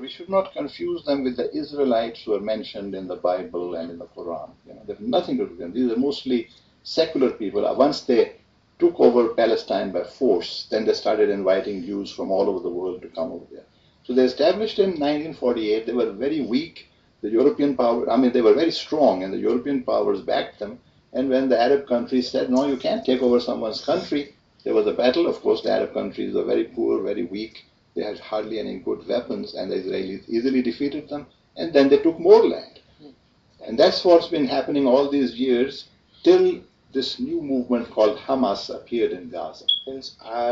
we should not confuse them with the Israelites who are mentioned in the Bible and in the Quran. They have nothing to do with them. These are mostly secular people. Once they took over Palestine by force, then they started inviting Jews from all over the world to come over there. So they established in 1948. They were very weak. The European power, they were very strong, and the European powers backed them. And when the Arab countries said, no, you can't take over someone's country, there was a battle. Of course, the Arab countries were very poor, very weak. They had hardly any good weapons, and the Israelis easily defeated them. And then they took more land. And that's what's been happening all these years till this new movement called Hamas appeared in Gaza. And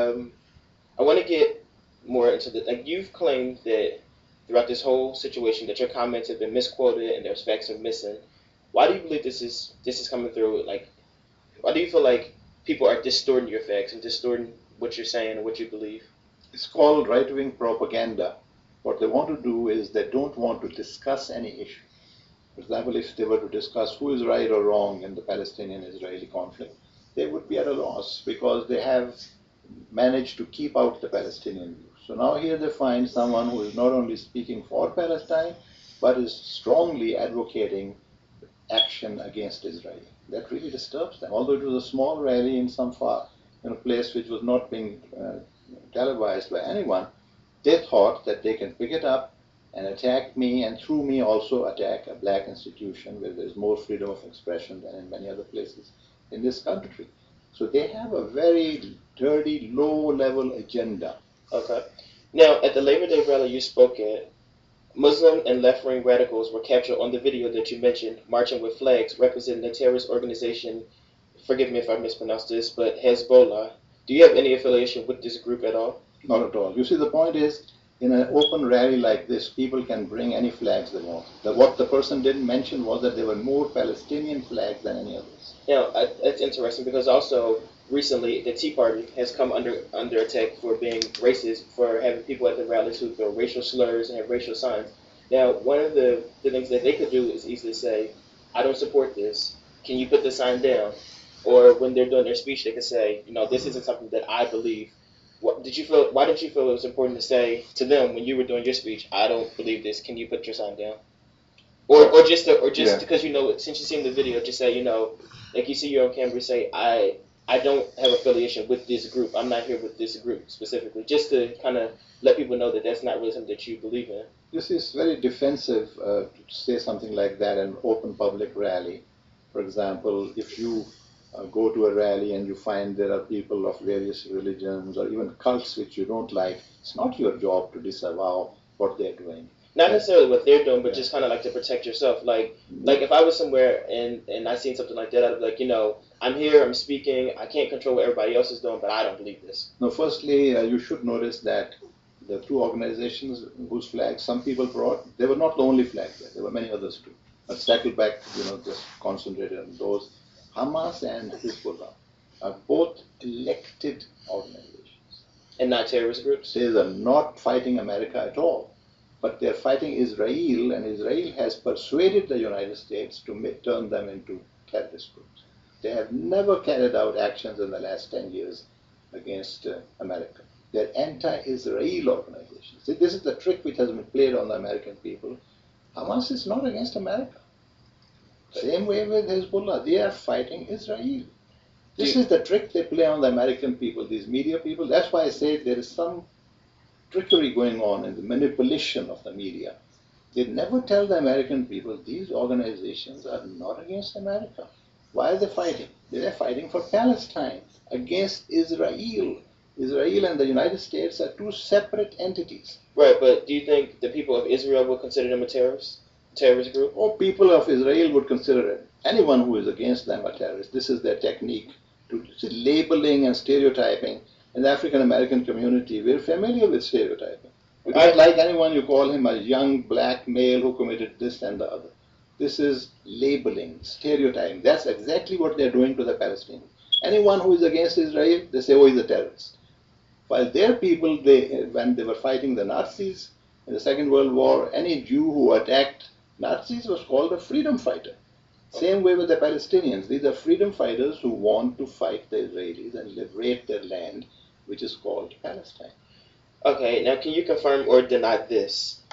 I want to get more into the, like, you've claimed that throughout this whole situation that your comments have been misquoted and there's facts are missing. Why do you believe this is coming through? Like, why do you feel like people are distorting your facts and distorting what you're saying and what you believe? It's called right-wing propaganda. What they want to do is they don't want to discuss any issue. For example, if they were to discuss who is right or wrong in the Palestinian-Israeli conflict, they would be at a loss because they have managed to keep out the Palestinian view. So now here they find someone who is not only speaking for Palestine, but is strongly advocating action against Israel. That really disturbs them. Although it was a small rally in some far place which was not being televised by anyone, they thought that they can pick it up and attack me, and through me also attack a black institution where there's more freedom of expression than in many other places in this country. So they have a very dirty, low-level agenda. Okay. Now, at the Labor Day rally you spoke at, Muslim and left-wing radicals were captured on the video that you mentioned, marching with flags representing the terrorist organization, forgive me if I mispronounced this, but Hezbollah. Do you have any affiliation with this group at all? Not at all. You see, the point is, in an open rally like this, people can bring any flags they want. What the person didn't mention was that there were more Palestinian flags than any others. Now, that's interesting because also recently the Tea Party has come under attack for being racist, for having people at the rallies who throw racial slurs and have racial signs. Now, one of the things that they could do is easily say, I don't support this. Can you put the sign down? Or when they're doing their speech, they could say, this isn't something that I believe. Why did you feel it was important to say to them when you were doing your speech, I don't believe this, can you put your sign down? Or just because since you've seen the video, just say, like you see you on camera, say, I don't have affiliation with this group. I'm not here with this group specifically, just to kind of let people know that that's not really something that you believe in. You see, it's very defensive to say something like that in an open public rally. For example, if you go to a rally and you find there are people of various religions or even cults which you don't like, it's not your job to disavow what they're doing. Not necessarily what they're doing, but just kind of like to protect yourself. Like if I was somewhere and I seen something like that, I'd be like, I'm here, I'm speaking, I can't control what everybody else is doing, but I don't believe this. No, firstly, you should notice that the two organizations whose flags some people brought, they were not the only flag there. There were many others too. But Saddleback, just concentrated on those. Hamas and Hezbollah are both elected organizations. And not terrorist groups? They are not fighting America at all. But they're fighting Israel, and Israel has persuaded the United States to turn them into terrorist groups. They have never carried out actions in the last 10 years against America. They're anti-Israel organizations. See, this is the trick which has been played on the American people. Hamas is not against America. Same way with Hezbollah. They are fighting Israel. This is the trick they play on the American people, these media people. That's why I say there is some trickery going on in the manipulation of the media. They never tell the American people these organizations are not against America. Why are they fighting? They are fighting for Palestine against Israel. Israel and the United States are two separate entities. Right, but do you think the people of Israel would consider them a terrorist group? Or people of Israel would consider anyone who is against them a terrorist. This is their technique to see labeling and stereotyping. In the African American community, we're familiar with stereotyping. We don't like anyone, you call him a young black male who committed this and the other. This is labeling, stereotyping. That's exactly what they're doing to the Palestinians. Anyone who is against Israel, they say, oh, he's a terrorist. While their people, when they were fighting the Nazis in the Second World War, any Jew who attacked Nazis was called a freedom fighter. Same way with the Palestinians. These are freedom fighters who want to fight the Israelis and liberate their land, which is called Palestine. Okay, now can you confirm or deny this?